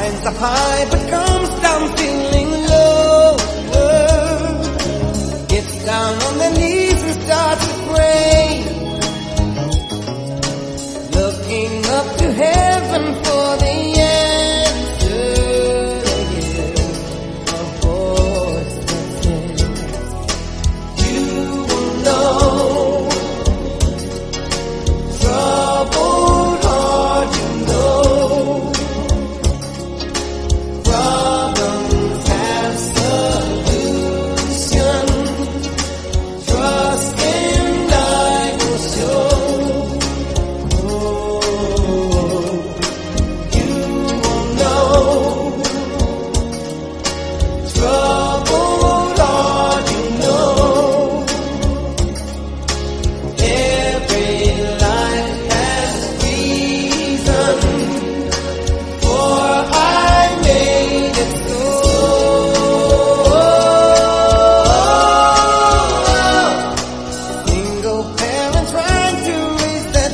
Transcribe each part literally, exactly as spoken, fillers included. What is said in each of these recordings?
Finds the high but comes down feeling low. Gets down on their knees and starts to pray, looking up to heaven for the answer. A voice that says, you will know. Troubled heart, you know. Problems have solution. Trust and I will show. You will know. Troubled heart, you know. Every life has reason, for I made it so. Single parent trying to raise their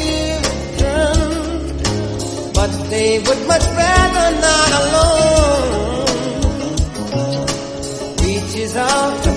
children, but they would much rather not alone. Reaches out to